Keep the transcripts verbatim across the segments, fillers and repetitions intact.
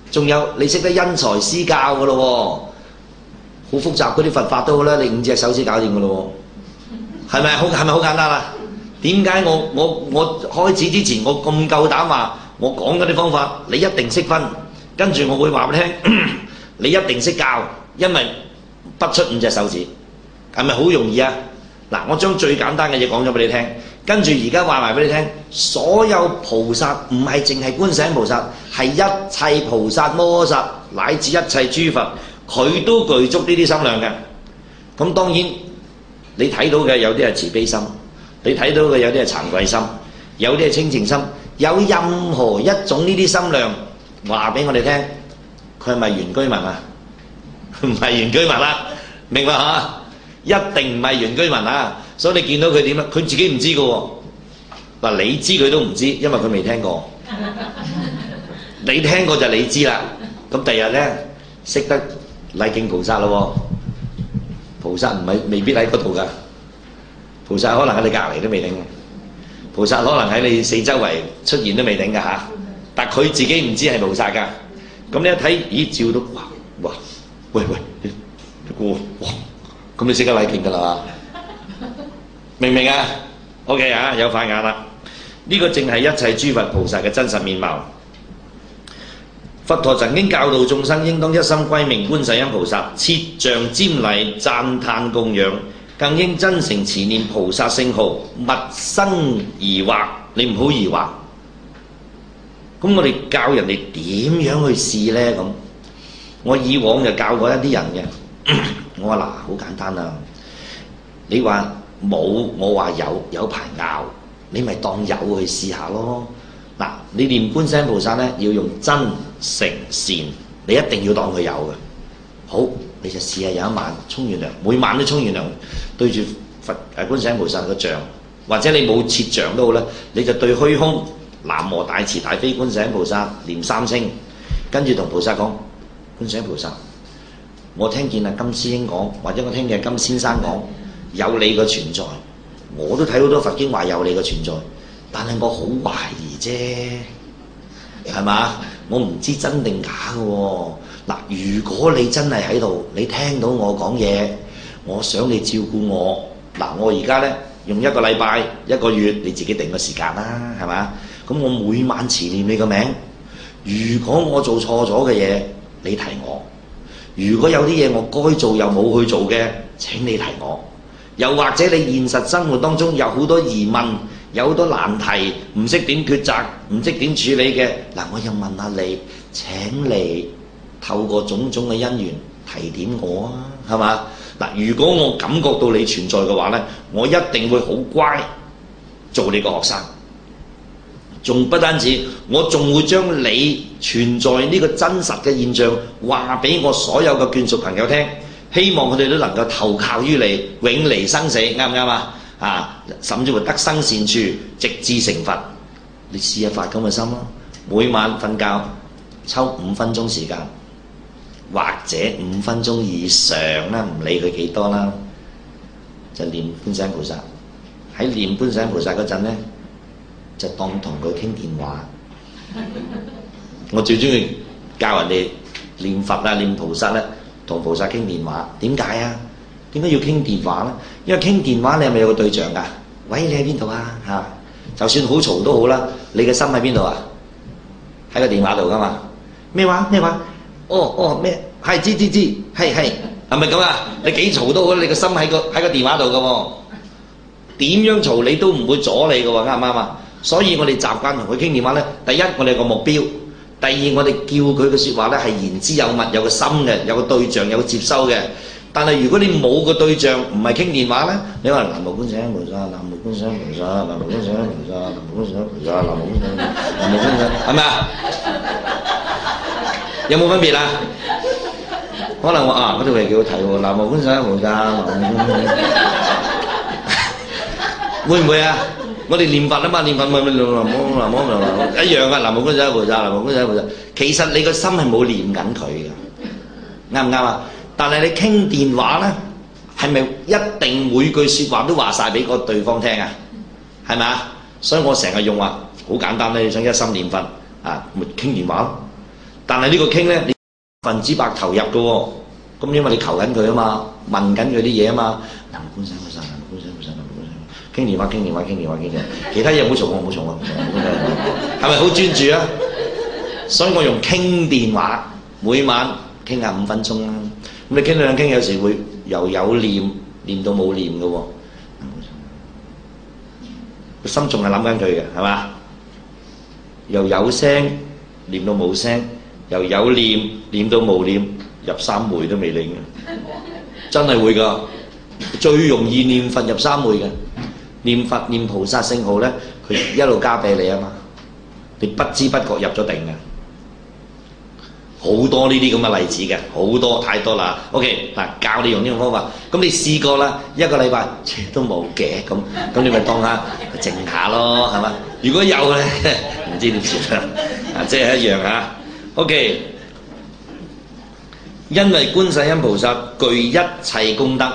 仲有你識得因材施教噶咯喎，好複雜嗰啲佛法都好啦，你五隻手指搞掂噶咯喎，係咪好係咪好簡單啊？點解我我我開始之前我咁夠膽話我講嗰啲方法你一定識分，跟住我會話俾你聽，你一定識教，因為不出五隻手指，係咪好容易啊？嗱，我將最簡單嘅嘢講咗俾你聽，跟住而家話埋俾你聽，所有菩薩唔係淨係觀世音菩薩，係一切菩薩摩薩乃至一切諸佛，佢都具足呢啲心量嘅。咁當然你睇到嘅有啲係慈悲心，你睇到嘅有啲係慚愧心，有啲係清淨心，有任何一種呢啲心量，話俾我哋聽，佢係咪原居民啊？唔係原居民啦，明白嚇？一定唔係原居民啊！所以你見到佢點咧？佢自己唔知嘅喎。嗱，你知佢都唔知，因為佢未聽過。你聽過就你知啦。咁第日咧識得禮敬菩薩咯喎。菩薩唔係未必喺嗰度㗎，菩薩可能喺你隔離都未定嘅。菩薩可能喺你四周圍出現都未定㗎嚇。但佢自己唔知係菩薩㗎。咁你一睇，咦？照到哇哇！喂喂，哇哇！咁你識得禮敬㗎啦嘛？明唔明啊 ？OK 啊，有塊眼啦。呢、這個正係一切諸佛菩薩嘅真實面貌。佛陀曾經教導眾生應當一心歸命觀世音菩薩，設像瞻禮讚歎供養，更應真誠持念菩薩聖號，勿生疑惑。你唔好疑惑。咁我哋教人哋點樣去試呢？咁我以往就教過一啲人嘅。我話嗱，好簡單啊！你話冇，我話有，有排拗，你咪當有去試下咯。嗱，你念觀世音菩薩咧，要用真誠善，你一定要當佢有嘅。好，你就試下有一晚沖完涼，每晚都沖完涼，對住佛誒觀世音菩薩個像，或者你冇設像都好啦，你就對虛空南無大慈大悲觀世音菩薩念三聲，跟住同菩薩講：觀世音菩薩，我聽見啊金師兄講，或者我聽見金先生講有你嘅存在，我都睇好多佛經話有你嘅存在，但係我好懷疑啫，係嘛？我唔知真定假嘅喎。嗱，如果你真係喺度，你聽到我講嘢，我想你照顧我。嗱，我而家咧用一個禮拜、一個月，你自己定個時間啦，係嘛？咁我每晚持念你個名。如果我做錯咗嘅嘢，你提我。如果有啲嘢我該做又冇去做嘅，請你提我。又或者你現實生活當中有好多疑問，有好多難題，唔識點抉擇，唔識點處理嘅，嗱，我又問下你，請你透過種種嘅因緣提點我啊，係嘛？嗱，如果我感覺到你存在嘅話呢，我一定會好乖做你個學生。仲不單止，我仲會將你存在呢個真實嘅現象話俾我所有嘅眷屬朋友聽，希望佢哋都能夠投靠於你，永離生死，啱唔啱啊？啊，甚至乎得生善處，直至成佛。你試下發咁嘅心啦，每晚瞓覺抽五分鐘時間，或者五分鐘以上啦，唔理佢幾多啦，就念觀世音菩薩。喺念觀世音菩薩嗰陣呢，就當同佢傾電話。我最中意教人哋念佛啊、念菩薩咧，同菩薩傾電話。點解啊？點解要傾電話咧？因為傾電話你係咪有個對象㗎？喂，你喺邊度啊？嚇，就算好嘈都好啦，你嘅心喺邊度啊？喺個電話度㗎嘛？咩話？咩話？哦哦咩？係知知知，係係，係咪咁啊？你幾嘈都好，你個心喺個喺個電話度㗎喎。點樣嘈你都唔會阻你㗎喎，啱唔啱啊？所以我哋習慣同佢傾電話咧，第一我哋有個目標，第二我哋叫佢嘅説話咧係言之有物，有個心嘅，有個對象，有個接收嘅。但係如果你冇個對象，唔係傾電話咧，你話南無觀世音菩薩，南無觀世音菩薩，南無觀世音菩薩，南無觀世音菩薩，南無觀世音，南無觀世音，係咪啊？有冇分別啊？可能我啊嗰條嚟幾好睇喎，南無觀世音菩薩，南無觀世音，會唔會啊？我哋念佛啊嘛，念佛咪咪南無南無南無一樣啊！南無觀世音菩薩，南無觀世音菩薩，其實你個心係冇念緊佢嘅，啱唔啱啊？但係你傾電話咧，係咪一定每句説話都話晒俾個對方聽啊？係咪啊？所以我成日用話好簡單咧，你想一心念佛啊，咪傾電話咯。 但係呢個傾咧，你百分之百投入嘅喎。咁因為你求緊佢啊嘛，問緊佢啲嘢啊嘛。南無觀世音菩薩，南無觀世音菩薩，南無觀世音菩薩。傾電話，傾電話，傾電話，傾電話。其他嘢唔好嘈我，唔好嘈我。係咪好專注啊？所以我用傾電話，每晚傾下五分鐘啦。咁你傾兩傾，有時會由有念念到冇念嘅喎。個心仲係諗緊佢嘅，係嘛？由有聲念到冇聲，由有念念到冇念，入三昧都未領嘅，真係會㗎。最容易念佛入三昧嘅，念佛念菩薩聖號咧，佢一路加俾你啊嘛，你不知不覺入咗定嘅。好多呢啲咁嘅例子嘅，好多太多啦。OK 嗱，教你用呢種方法，咁你試過啦，一個禮拜都冇嘅，咁咁你咪當下靜下咯，係嘛？如果有咧，唔知點算啦，啊，即係一樣啊。OK， 因為觀世音菩薩具一切功德，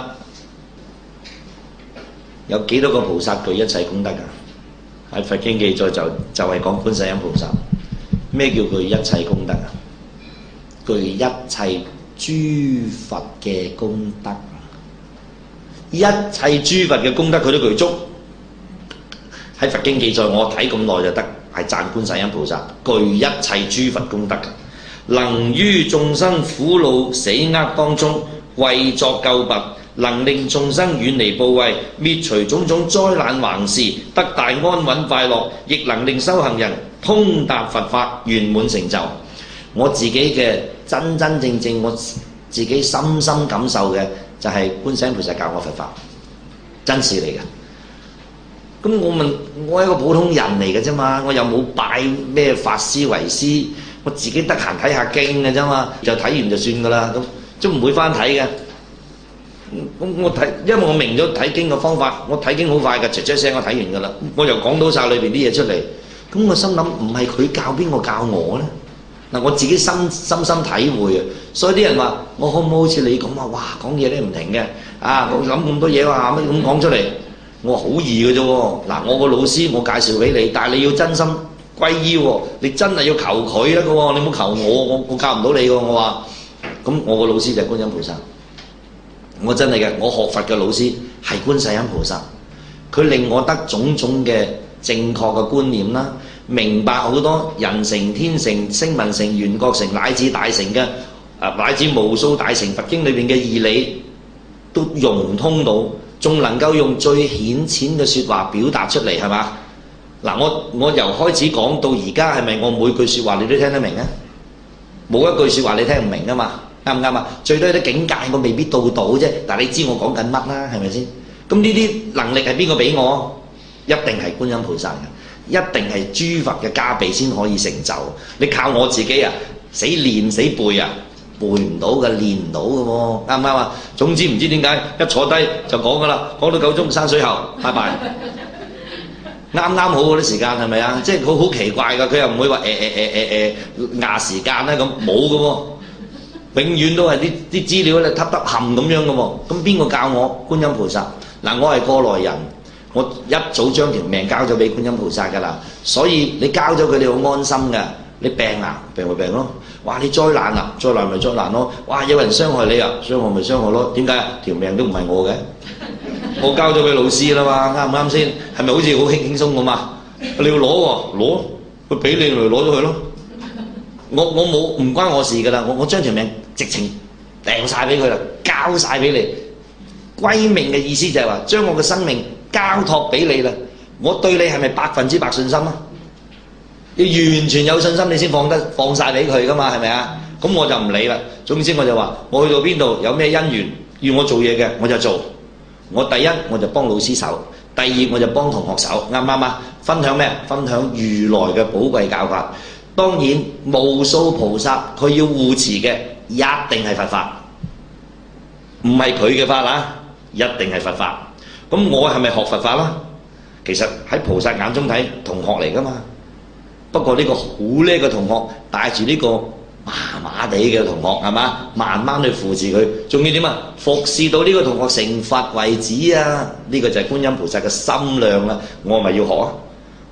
有幾多個菩薩具一切功德㗎？喺佛經記載就就係講觀世音菩薩。咩叫具一切功德啊？具一切諸佛嘅功德，一切諸佛嘅功德佢都具足。喺佛經記載，我睇咁耐就得，係讚觀世音菩薩具一切諸佛功德，能於眾生苦惱死厄當中為作救拔，能令眾生遠離怖畏，滅除種種災難橫事，得大安穩快樂，亦能令修行人通達佛法圓滿成就。我自己嘅真真正正我自己深深感受嘅就係觀世音菩薩教我佛法，真事嚟嘅。咁我問我係一個普通人嚟嘅啫嘛，我又冇拜咩法師為師，我自己得閒睇下經嘅啫嘛，就睇完就算噶啦，咁都唔會翻睇嘅。咁我睇，因為我明咗睇經嘅方法，我睇經好快嘅，嘖嘖聲我睇完噶啦，我又講到晒裏邊啲嘢出嚟。咁我心諗唔係佢教邊個教我咧？嗱，我自己深深深體會啊，所以啲人話我可唔可以好似你咁啊？哇，講嘢咧唔停嘅，啊，我諗咁多嘢話乜咁講出嚟，我話好易嘅啫喎。嗱，我個老師我介紹俾你，但係你要真心歸依喎，你真係要求佢得嘅喎，你唔好求我，我我教唔到你嘅。我話咁，我個老師就係觀音菩薩，我真係嘅，我學佛嘅老師係觀世音菩薩，佢令我得種種嘅正確嘅觀念啦。明白好多人成、天成、聲聞成、緣覺成乃至大成嘅啊，乃至無數大乘佛經裏邊嘅義理都融通到，仲能夠用最顯淺嘅説話表達出嚟，係嘛？嗱，我我由開始講到而家，係咪我每句説話你都聽得明啊？冇一句説話你聽唔明啊嘛？啱唔啱啊？最多有啲境界我未必到到啫，但係你知我講緊乜啦？係咪先？咁呢啲能力係邊個俾我？一定係觀音菩薩嘅。一定係諸佛嘅加被先可以成就，你靠我自己啊，死練死背啊，背唔到嘅，練唔到嘅喎，啱唔啱啊？總之唔知點解一坐低就講噶啦，講到夠鐘山水喉，拜拜，啱啱好嗰啲時間係咪啊？即係好好奇怪㗎，佢又唔會話誒誒誒誒誒壓時間咧咁，冇嘅喎，永遠都係啲啲資料咧揼揼冚咁樣嘅喎，咁邊個教我？觀音菩薩。嗱，我係過來人。我一早將條命交咗俾觀音菩薩㗎啦，所以你交咗佢哋好安心㗎。你病啊，病咪病咯。哇！你災難啊，災難咪災難咯。哇！有人傷害你啊，傷害咪傷害咯。點解啊？條命都唔係我嘅，我交咗俾老師啦嘛，啱唔啱先？係咪好似好輕輕鬆咁啊？你要攞喎，攞佢俾你嚟攞咗佢咯。我我冇唔關我事㗎啦，我我將條命直情掟晒俾佢啦，交晒俾你。歸命嘅意思就係話將我嘅生命交託俾你啦，我對你係咪百分之百信心啊？要完全有信心你先放得放曬俾佢噶嘛，係咪啊？咁我就唔理啦。總之我就話，我去到邊度有咩因緣要我做嘢嘅，我就做。我第一我就幫老師手，第二我就幫同學手，啱唔啱啊？分享咩？分享如來嘅寶貴教法。當然無數菩薩佢要護持嘅一定係佛法，唔係佢嘅法啦，一定係佛法。咁我係咪學佛法啦？其實喺菩薩眼中睇同學嚟噶嘛。不過呢個好叻嘅同學帶住呢個麻麻地嘅同學係嘛，慢慢去扶持佢，仲要點啊？服侍到呢個同學成佛為止啊！呢、這個就係觀音菩薩嘅心量啦。我咪要學啊！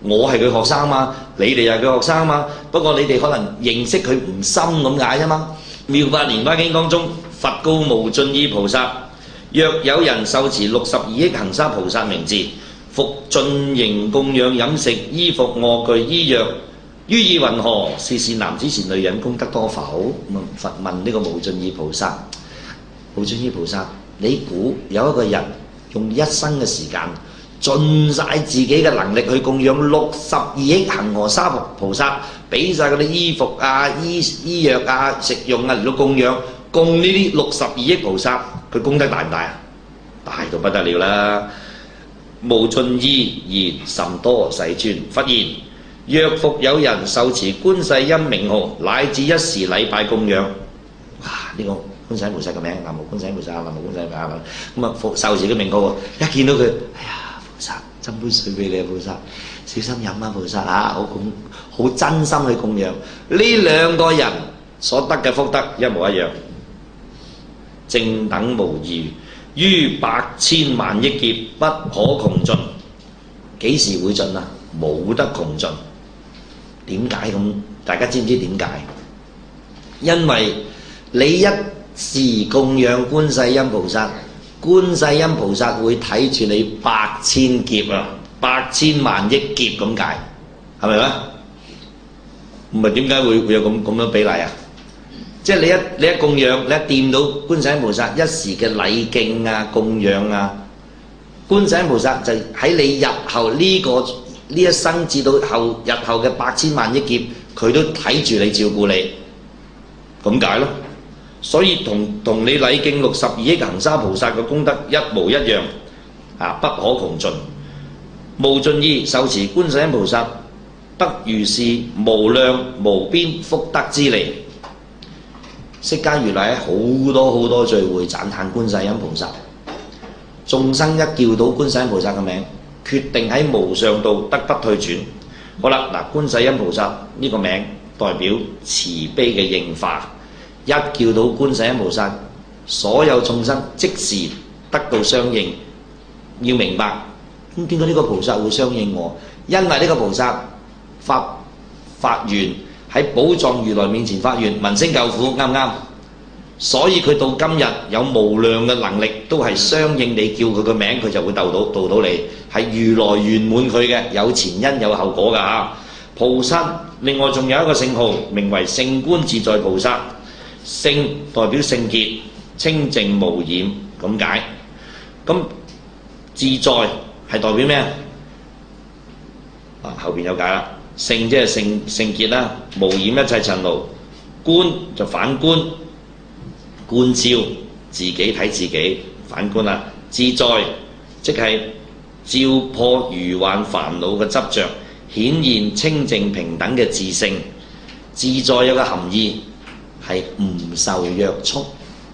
我係佢學生嘛，你哋係佢學生嘛，不過你哋可能認識佢唔深咁解啫嘛。妙法蓮華經當中，佛告無盡意菩薩：若有人受持六十二億恒沙菩薩名字，復盡形供養飲食衣服臥具醫藥，於意云何？是善男子善女人功德多否？佛問呢個無盡意菩薩：無盡意菩薩，你估有一個人用一生嘅時間盡晒自己嘅能力去供養六十二億恒河沙菩薩，俾晒嗰啲衣服啊、醫醫藥啊、食用啊嚟到供養，供呢啲六十二億菩薩，佢功德大唔大啊？大到不得了啦！無盡意言甚多世尊，佛言：若復有人受持觀世音名號，乃至一時禮拜供養，哇！呢、這個觀世音菩薩嘅名，南無觀世音菩薩，南無觀世音菩薩咁啊，復受持嘅名號，一見到佢，哎呀！菩薩，斟杯水俾你啊！菩薩，小心飲啊！菩薩嚇，好供，好真心去供養。呢兩個人所得嘅福德一模一樣，正等無異，於百千萬億劫不可窮盡。幾時會盡啊？冇得窮盡。點解咁？大家知唔知點解？因為你一時供養觀世音菩薩。觀世音菩薩會睇住你百千劫啊，百千萬億劫咁解，係咪咧？唔係點解會會有咁咁樣比例啊？即係你一你一供養，你一掂到觀世音菩薩一時嘅禮敬啊、供養啊，觀世音菩薩就喺你日後呢、這個呢一生至到後日後嘅百千萬億劫，佢都睇住你照顧你，咁解咯。所以同同你禮敬六十二億恒沙菩薩嘅功德一模一樣，啊，不可窮盡。無盡意受持觀世音菩薩，得如是無量無邊福德之利。釋迦如來喺好多好多聚會讚歎觀世音菩薩，眾生一叫到觀世音菩薩嘅名，決定喺無上道得不退轉。好啦，嗱，觀世音菩薩呢個名代表慈悲嘅應化。一叫到觀世音菩薩，所有眾生即時得到相應。要明白，咁點解呢個菩薩會相應我？因為呢個菩薩發發願喺寶藏如來面前發願，聞聲救苦，啱唔啱？所以佢到今日有無量嘅能力，都係相應你叫佢個名，佢就會度到度到你，係如來圓滿佢嘅，有前因有後果㗎嚇。菩薩另外仲有一個聖號，名為勝觀自在菩薩。聖代表聖潔、清淨無染咁解。咁自在係代表咩啊？後邊有解啦。聖即係聖聖潔啦，無染一切塵勞。觀就反觀，觀照自己睇自己，反觀啦。自在即係照破愚幻煩惱嘅執着，顯現清淨平等嘅自性。自在有個含義，係唔受約束。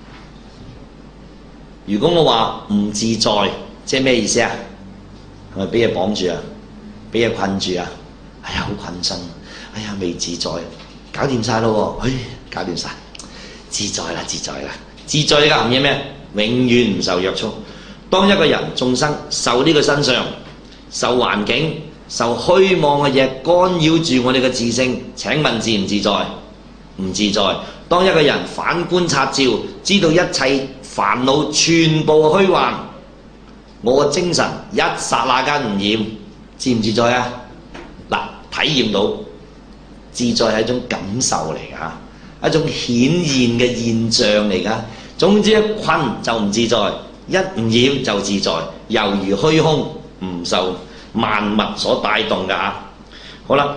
如果我話唔自在，即係咩意思啊？係咪俾嘢綁住啊？俾嘢困住啊？哎呀，好困身！哎呀，未自在，搞掂晒咯喎！哎，搞掂晒，自在啦，自在啦！自在呢個含義咩？永遠唔受約束。當一個人眾生受呢個身上、受環境、受虛妄嘅嘢干擾住我哋嘅自性，請問自唔自在？唔自在。當一個人反觀察照，知道一切煩惱全部虛幻，我嘅精神一剎那間唔染，自唔自在啊？嗱，體驗到自在係一種感受嚟㗎，一種顯現嘅現象嚟㗎。總之一困就唔自在，一唔染就自在，猶如虛空，唔受萬物所帶動㗎嚇。好啦。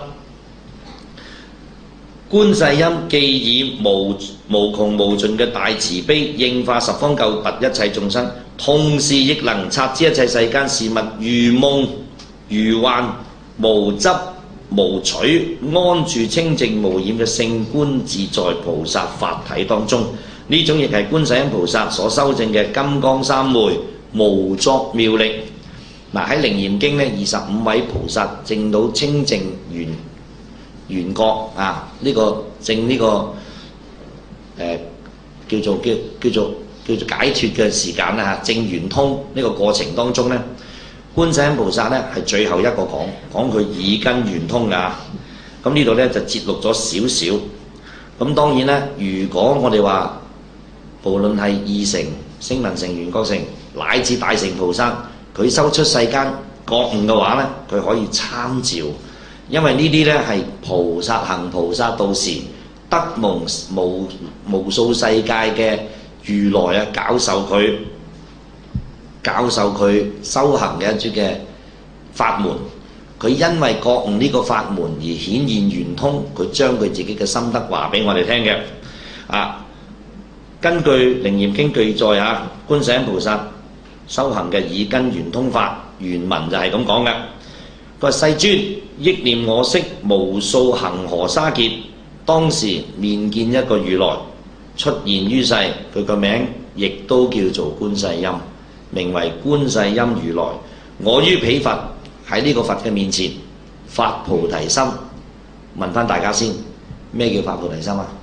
觀世音既以無無窮無盡嘅大慈悲應化十方救拔一切眾生，同時亦能察知一切世間事物如夢如幻，無執無取，安住清淨無染嘅勝觀自在菩薩法體當中。呢種亦係觀世音菩薩所修證嘅金剛三昧無作妙力。嗱，喺《楞嚴經》呢，二十五位菩薩證到清淨圓圓覺啊！呢、這個證呢、這個誒、呃、叫做叫叫做叫做解脫嘅時間啦嚇，證圓通呢個過程當中呢， 觀世音菩薩咧係最後一個講講佢耳根圓通㗎。咁呢度咧就節錄咗少少。咁當然咧，如果我哋話無論係二乘、聲聞乘、緣覺乘，乃至大乘菩薩，佢修出世間覺悟嘅話咧，佢可以參照，因為呢啲咧係菩薩行菩薩道時得蒙無無數世界嘅如來啊，教授佢教授佢修行嘅一啲嘅法門。佢因為覺悟呢個法門而顯現圓通，佢將佢自己嘅心得話俾我哋聽嘅。啊，根據《楞嚴經》記載啊，觀世音菩薩修行嘅耳根圓通法，原文就係咁講嘅。佢話：世尊，憶念我昔無數恆河沙劫，當時面見一個如來出現於世，佢個名亦都叫做觀世音，名為觀世音如來。我於彼佛喺呢個佛嘅面前發菩提心。問翻大家先，咩叫發菩提心啊？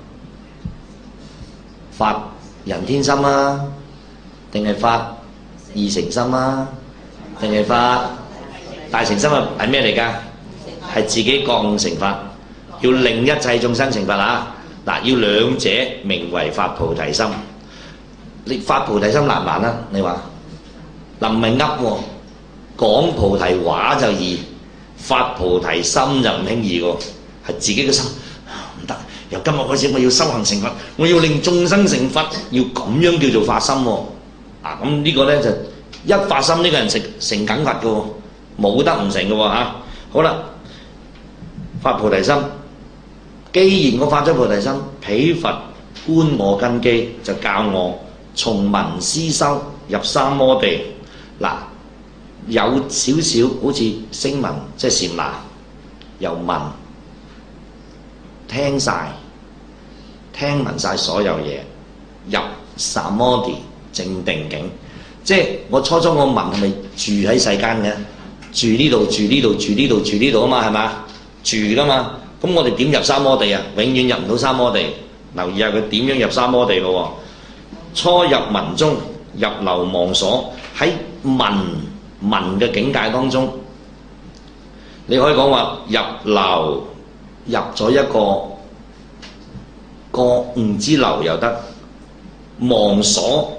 發人天心啊，定係發二乘心啊，定係發大乘心啊？係咩嚟㗎？係自己覺悟成佛，要令一切眾生成佛啊！嗱，要兩者名為發菩提心。你發菩提心難唔難啊？你話嗱，唔係噏喎，講菩提話就易，發菩提心就唔輕易喎，係自己嘅心唔得。由今日開始，我要修行成佛，我要令眾生成佛，要咁樣叫做發心喎。啊，咁呢個咧就一發心，呢個人成成緊佛嘅喎，冇得唔成嘅喎嚇。好啦，發菩提心，既然我發咗菩提心，彼佛觀我根基，就教我從聞思修入三摩地。嗱，有少少好似聲聞，即係禪那，由聞聽晒，聽聞晒所有嘢，入三摩地正定境。即係我初初我聞係咪住喺世間嘅？住呢度，住呢度，住呢度，住呢度啊嘛，係咪？住噶嘛。咁我哋點入三摩地啊？永遠入唔到三摩地。留意下佢點樣入三摩地咯。初入聞中，入流忘所。喺聞聞嘅境界當中，你可以講話入流，入咗一個覺悟之流又得。忘所，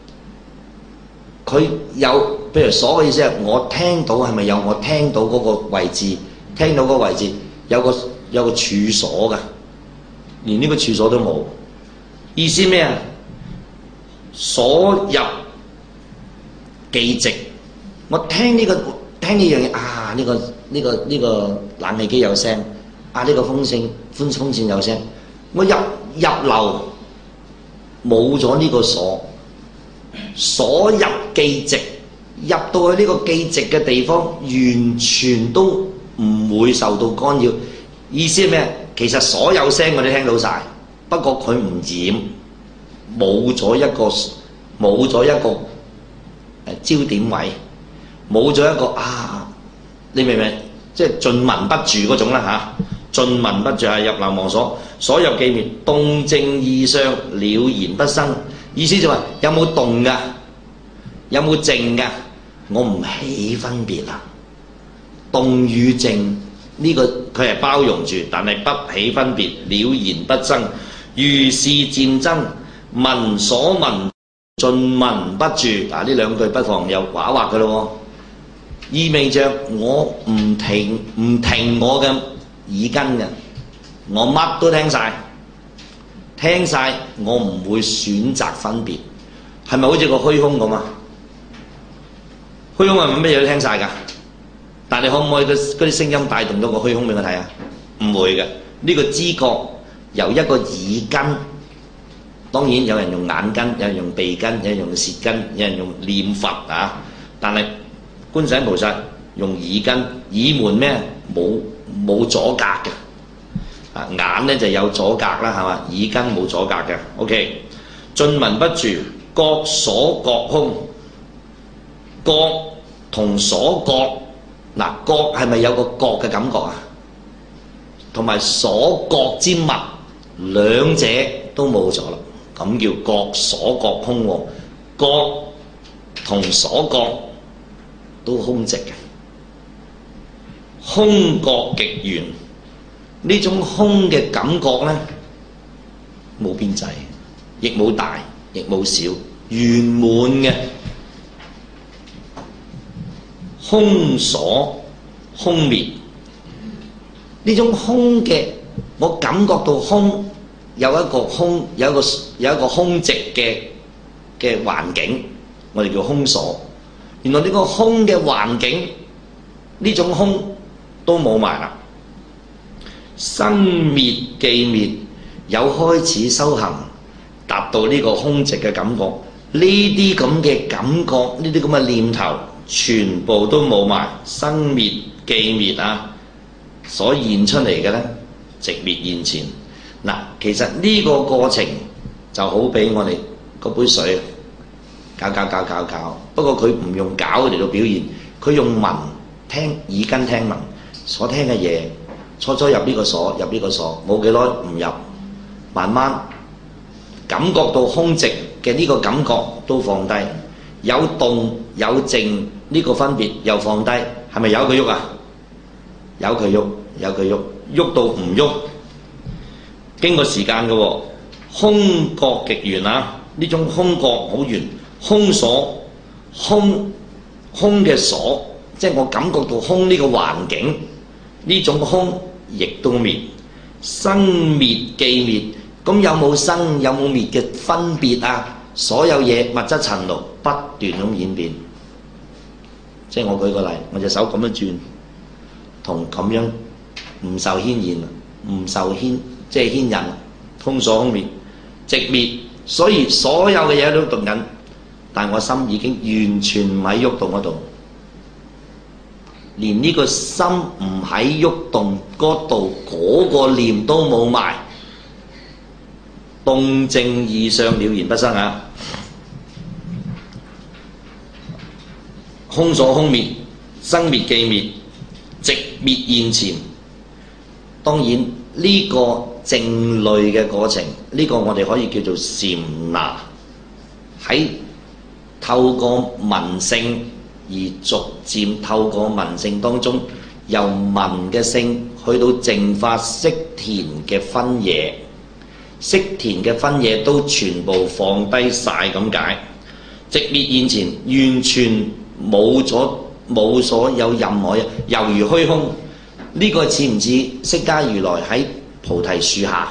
佢有譬如所嘅意思係我聽到，係咪有我聽到嗰個位置？聽到嗰個位置有個有個處所㗎，連呢個處所都冇。意思咩啊？所入既寂，我聽呢個聽呢樣嘢啊，呢個呢個呢個冷氣機有聲啊，呢個風扇風風扇有聲，我入入流冇咗呢個所，所入既寂，入到去呢個既寂嘅地方，完全都唔會受到干擾。意思係咩？其實所有聲我都聽到晒，不過佢唔染，冇咗一個冇咗一個誒焦點位，冇咗一個啊，你明唔明？即係盡聞不住嗰種啦嚇，盡聞不住係入流忘所，所入既滅，動靜異相了然不生。意思就話有冇動㗎？有冇靜㗎？我唔起分別啊！動與靜呢個佢係包容住，但係不起分別，了然不增。如是漸增，聞所聞盡聞不住。嗱，呢兩句不妨又畫一畫嘅咯，意味着我唔停唔停我嘅耳根嘅，我乜都聽晒，聽晒我唔會選擇分別。係咪好似個虛空咁啊？虛空係咪乜嘢都聽晒㗎？但你可唔可以嗰啲聲音帶動到個虛空俾我睇啊？唔會嘅。呢個知覺由一個耳根，當然有人用眼根，有人用鼻根，有人用舌根，有人用念佛啊。但係觀世音菩薩用耳根，耳門咩？冇冇阻隔嘅。啊，眼咧就有阻隔啦，係嘛？耳根冇阻隔嘅。OK， 盡聞不住，覺所覺空，覺同所覺。嗱，覺係咪有個覺嘅感覺啊？同埋所覺之物，兩者都冇咗啦，咁叫覺所覺空喎。覺同所覺都空寂嘅，空覺極圓。呢種空嘅感覺呢，冇邊際，亦冇大，亦冇小，圓滿嘅。空所空滅，呢種空嘅，我感覺到空有一個空，有一個有一個空寂嘅嘅環境，我哋叫空所。原來呢個空嘅環境，呢種空都冇埋啦。生滅既滅，有開始修行，達到呢個空寂嘅感覺。呢啲咁嘅感覺，呢啲咁嘅念頭，全部都冇埋。生滅既滅啊，所現出嚟嘅呢，寂滅現前。嗱，其實呢個過程就好比我哋嗰杯水，攪攪攪攪攪。不過佢唔用攪嚟到表現，佢用聞聽耳根聽聞所聽嘅嘢。初初入呢個所，入呢個所，冇幾耐唔入，慢慢感覺到空寂嘅呢個感覺都放低，有動有靜呢個分別又放低，係咪有佢喐啊？有佢喐，有佢喐，喐到唔喐，經過時間嘅喎，空覺極圓啊！呢種空覺好圓，空所空空嘅所，即係我感覺到空呢個環境，呢種空亦都滅，生滅既滅，咁有冇生有冇滅嘅分別啊？所有嘢物質塵勞不斷咁演變，即係我舉個例，我隻手咁樣轉，同咁樣唔受牽引，唔受牽即係牽引，空所空滅，寂滅，所以所有嘅嘢都動緊，但我心已經完全唔喺喐動嗰度。連呢個心唔喺喐動嗰度，嗰個念都冇埋，動靜異相了然不生啊！空所空滅，生滅既滅，寂滅現前。當然呢個靜慮嘅過程，呢個我哋可以叫做禪那，喺透過聞性。而逐漸透過聞性當中，由聞嘅性去到淨化色田嘅分野，色田嘅分野都全部放低晒咁解。寂滅現前，完全冇咗冇所有任何嘢，猶如虛空。呢、這個似唔似釋迦如來喺菩提樹下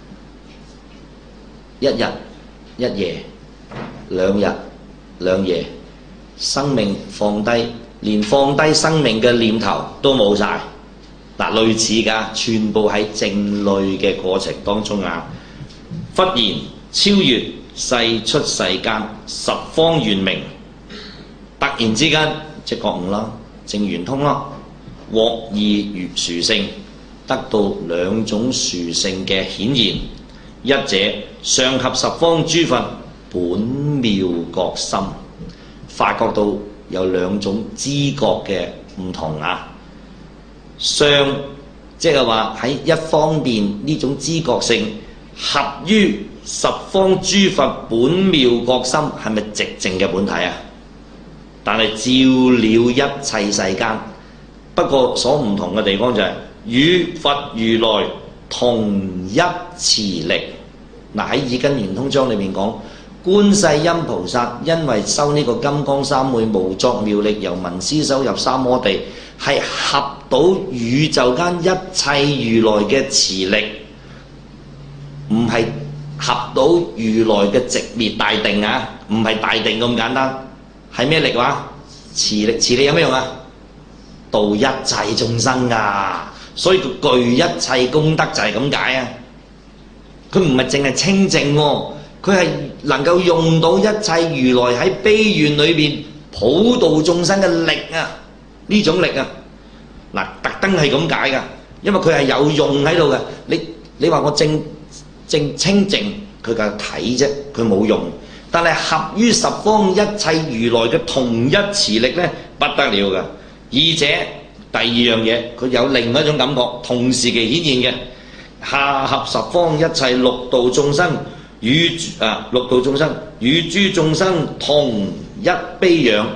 一日一夜，兩日兩夜？生命放低，連放低生命嘅念頭都冇晒。嗱，類似㗎，全部喺靜慮嘅過程當中啊，忽然超越世出世間十方圓明，突然之間即覺悟啦，證圓通啦，獲二如殊勝，得到兩種殊勝嘅顯現。一者上合十方諸佛本妙覺心。發覺到有兩種知覺嘅唔同啊，相即係話喺一方面呢種知覺性合於十方諸佛本妙覺心，係咪寂靜嘅本體啊？但係照了一切世間，不過所唔同嘅地方就係、是、與佛如來同一持力。嗱，喺《耳根圓通章》裏面講。觀世音菩薩因為修呢個金剛三昧無作妙力，由聞思修入三摩地，係合到宇宙間一切如來嘅持力，唔係合到如來嘅寂滅大定啊！唔係大定咁簡單，係咩力話？持力，持力有咩用啊？度一切眾生啊！所以佢具一切功德就係咁解啊！佢唔係淨係清淨喎。佢係能夠用到一切如來喺悲願裏邊普度眾生嘅力啊！呢種力啊，嗱，特登係咁解噶，因為佢係有用喺度嘅。你你話我正正清淨，佢嘅體啫，佢冇用。但係合於十方一切如來嘅同一持力咧，不得了嘅。而且第二樣嘢，佢有另外一種感覺，同時期顯現嘅，下合十方一切六道眾生。與啊六道眾生與諸眾生同一悲仰，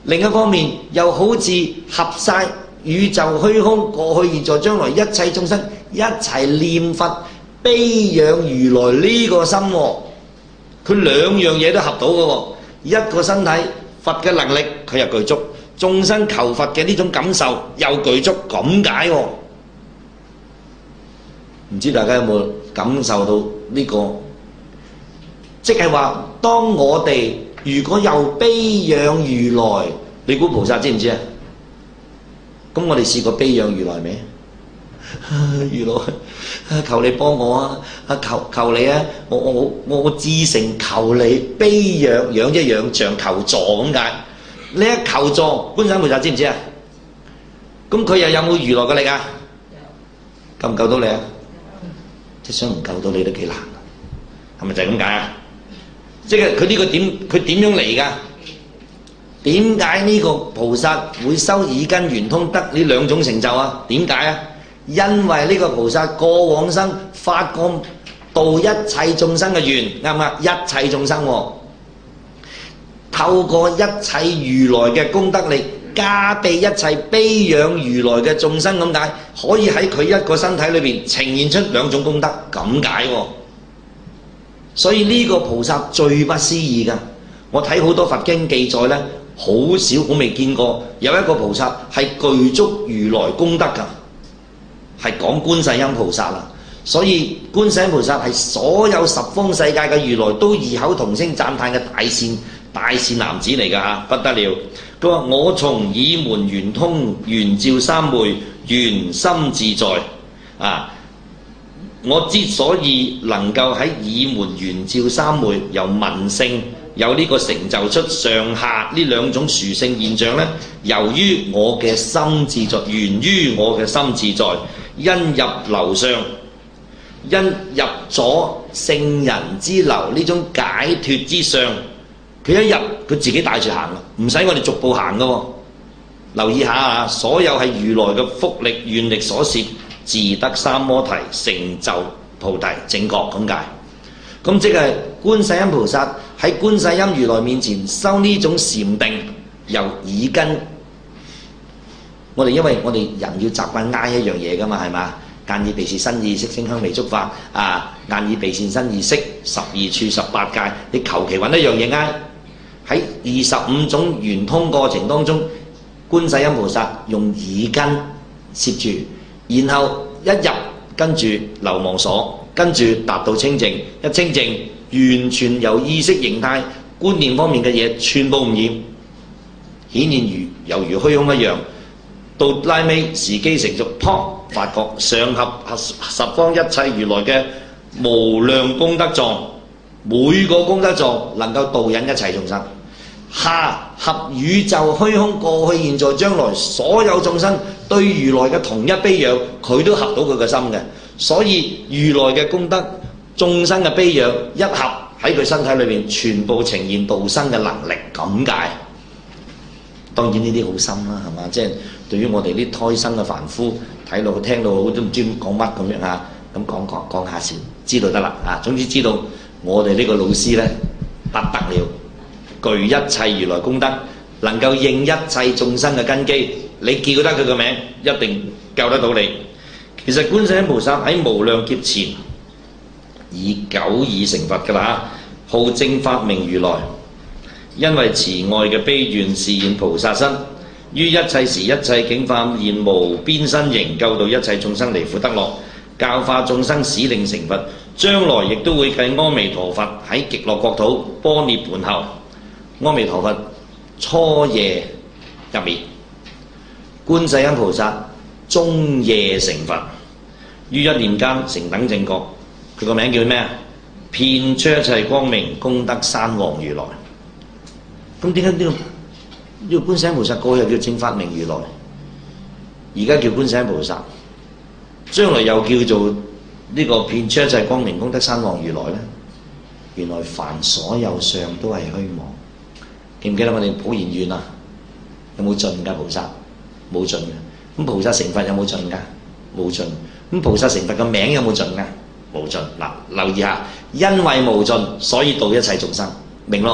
另一方面又好似合晒宇宙虛空過去現在將來一切眾生一齊念佛悲仰如來呢個心喎，佢兩樣嘢都合到嘅喎。一個身體佛嘅能力佢又具足，眾生求佛嘅呢種感受又具足，咁解喎。唔知大家有冇感受到呢個？即係話當我哋如果又悲仰如來，你估菩薩知唔知啊？咁我哋試過悲仰如來未？如來，求你幫我啊！啊求求你啊！我我我我至誠求你悲仰，仰一仰像求助咁解。你一求助，觀世音菩薩知唔知啊？咁佢又有冇如來嘅力啊？救唔救到你啊？即係想唔救到你都幾難，係咪就係咁解啊？即係佢呢個點？佢點樣嚟㗎？點解呢個菩薩會修耳根圓通得呢兩種成就啊？點解啊？因為呢個菩薩過往生發過度一切眾生嘅願，啱唔啱？一切眾生喎，透過一切如來嘅功德力，加被一切悲仰如來嘅眾生咁解，可以喺佢一個身體裏邊呈現出兩種功德咁解喎。所以呢個菩薩最不思議㗎。我睇好多佛經記載呢，好少我未見過有一個菩薩係具足如來功德㗎。係講觀世音菩薩啦，所以觀世音菩薩係所有十方世界嘅如來都異口同聲讚歎嘅大善大善男子嚟㗎嚇，不得了！佢話：我從耳門圓通，圓照三昧，圓心自在啊！我之所以能夠喺耳門圓照三昧，由聞性有呢個成就出上下呢兩種殊勝現象呢，由於我嘅心自在，源於我嘅心自在。因入流相，因入咗聖人之流呢種解脫之相，佢一入佢自己帶住行啦，唔使我哋逐步行噶喎。留意下啊，所有係如來嘅福力願力所攝，自得三摩提，成就菩提正覺咁解。咁即係觀世音菩薩喺觀世音如來面前修呢種禪定，由耳根。我哋因為我哋人要習慣挨一樣嘢噶嘛，係嘛？眼耳鼻舌身意識聲香味觸法啊，眼耳鼻舌身意識十二處十八界，你求其揾一樣嘢挨。喺二十五種圓通過程當中，觀世音菩薩用耳根攝住，然後一入跟住流亡所，跟住達到清淨，一清淨完全由意識形態觀念方面嘅嘢全部唔染，顯現如猶如虛空一樣。到拉尾時機成熟，砰！發覺上合十方一切如來嘅無量功德狀，每個功德狀能夠導引一切眾生。下合宇宙虛空過去現在將來所有眾生對如來嘅同一悲仰，佢都合到佢嘅心嘅。所以如來嘅功德、眾生嘅悲仰一合喺佢身體裏面，全部呈現度生嘅能力咁解。當然呢啲好深啦，係嘛？即係對於我哋啲胎生嘅凡夫睇到聽到都唔知講乜咁樣嚇，咁講講講下先，知道得啦啊！總之知道我哋呢個老師呢，不得了，具一切如來功德，能夠應一切眾生嘅根基。你叫得佢個名，一定救得到你。其實觀世音菩薩喺無量劫前已久已成佛㗎啦，號正法明如來。因為慈愛嘅悲願示現菩薩身，於一切時一切境化現無邊身形，救度一切眾生離苦得樂，教化眾生使令成佛。將來亦都會繼阿彌陀佛喺極樂國土般涅槃後，阿彌陀佛初夜入滅，觀世音菩薩中夜成佛，於一念間成等正覺。佢個名叫咩啊？遍出一切光明功德山王如來。咁點解呢個呢個觀世音菩薩過去又叫正法明如來，而家叫觀世音菩薩，將來又叫做呢個遍出一切光明功德山王如來呢？原來凡所有相都係虛妄。記唔記得我哋普賢願啊？有冇盡㗎菩薩？冇盡嘅。咁菩薩成佛有冇盡㗎？冇盡。咁菩薩成佛嘅名有冇盡㗎？冇盡。嗱，留意下，因為無盡，所以度一切眾生。明咯嗬？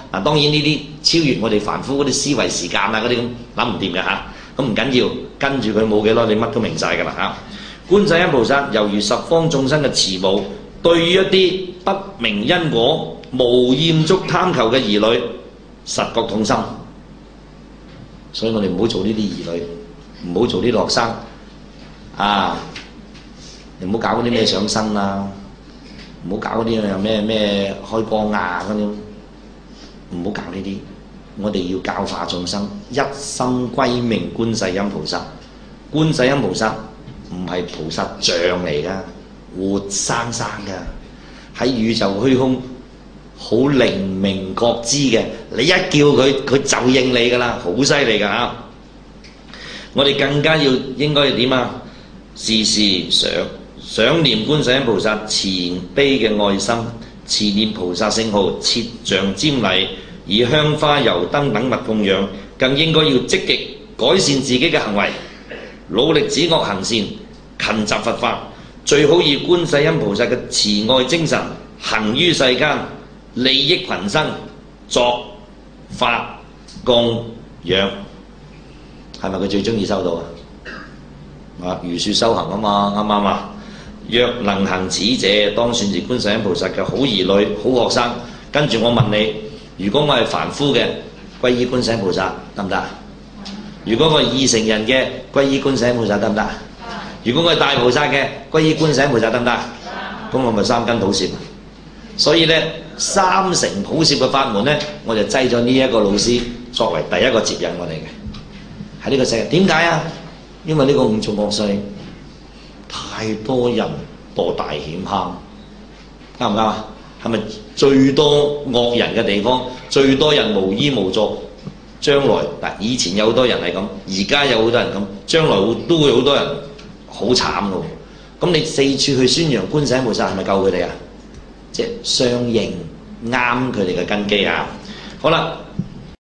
嗱，當然呢啲超越我哋凡夫嗰啲思維時間啊，嗰啲咁諗唔掂嘅嚇。咁唔緊要，跟住佢冇幾耐，你乜都明晒㗎啦嚇。觀世音菩薩猶如十方眾生嘅慈母，對於一啲不明因果、無厭足貪求嘅兒女，實覺痛心。所以我哋唔好做呢啲兒女，唔好做呢啲學生啊！你唔好搞嗰啲咩上身啊，唔好搞嗰啲又咩咩開光啊嗰啲，唔好搞呢啲。我哋要教化眾生，一心歸命觀世音菩薩。觀世音菩薩唔係菩薩像嚟噶，活生生噶，喺宇宙虛空好靈明覺知嘅。你一叫佢，佢就應你噶啦，好犀利噶嚇！我哋更加要應該要點啊？時時想想念觀世音菩薩慈悲嘅愛心，持念菩薩聖號，設像瞻禮，以香花油燈等物供養，更應該要積極改善自己嘅行為，努力止惡行善，勤習佛法，最好以觀世音菩薩嘅慈愛精神行於世間，利益群生，作法供養，係咪佢最中意收到啊？啊，如說修行啊嘛，啱唔啱啊？若能行此者，當算是觀世音菩薩嘅好兒女、好學生。跟住我問你，如果我係凡夫嘅，皈依觀世音菩薩得唔得？如果我係二乘人嘅，皈依觀世音菩薩得唔得？如果我係大菩薩嘅，皈依觀世音菩薩得唔得？咁我咪三根普攝。所以咧，三乘普攝嘅法門咧，我就擠咗呢一個老師作為第一個接引我哋嘅喺呢個世界。點解啊？因為呢個五濁惡世太多人墮大險坑，啱唔啱啊？係咪最多惡人嘅地方？最多人無依無助。將來嗱，以前有好多人係咁，而家有好多人咁，將來會都會好多人好慘咯。咁你四處去宣揚觀世音菩薩，係咪救佢哋啊？即係相應啱佢哋嘅根基啊！好啦，